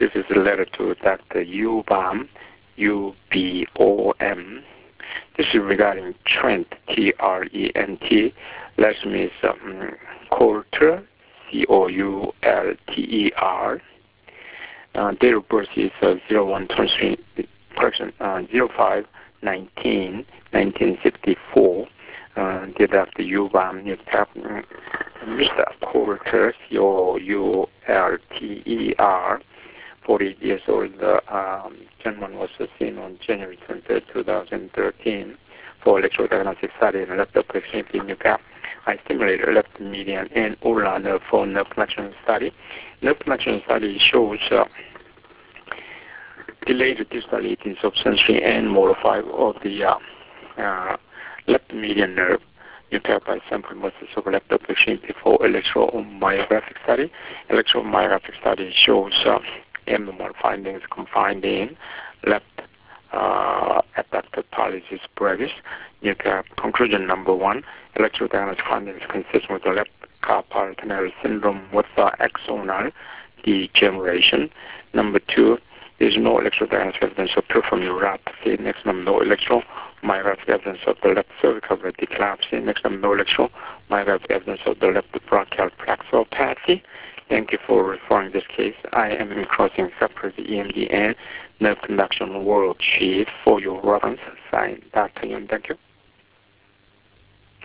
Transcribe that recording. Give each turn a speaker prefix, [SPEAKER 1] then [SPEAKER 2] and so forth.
[SPEAKER 1] This is a letter to Dr. Ubom, U-B-O-M. This is regarding Trent, T-R-E-N-T. Last name is Coulter, C-O-U-L-T-E-R. Date of birth is 05/19/1964. Dear Dr. Ubom, Mr. Coulter, C-O-U-L-T-E-R, 48 years old. Gentleman was seen on January 23, 2013 for electrodiagnostic study in left upper extremity nuclear. I stimulated left median and ulnar nerve for nerve connection study. Nerve connection study shows delayed distal insufficiency and motor fiber of the left median nerve. Nuclear by sample muscles of left upper extremity for electromyographic study. Electromyographic study shows abnormal findings confined in left abductor pollicis brevis. Nuclear conclusion number 1, electrodiagnostic findings consistent with the left carpal tunnel syndrome with axonal degeneration. Number 2, there is no electrodiagnostic evidence of peripheral neuropathy. Next number, no electromyographic evidence of the left cervical radiculopathy. Next number, no electromyographic evidence of the left brachial plexopathy. Thank you for referring this case. I am crossing separate EMG and nerve conduction world sheet for your reference. Signed, Dr. Yun. Thank you.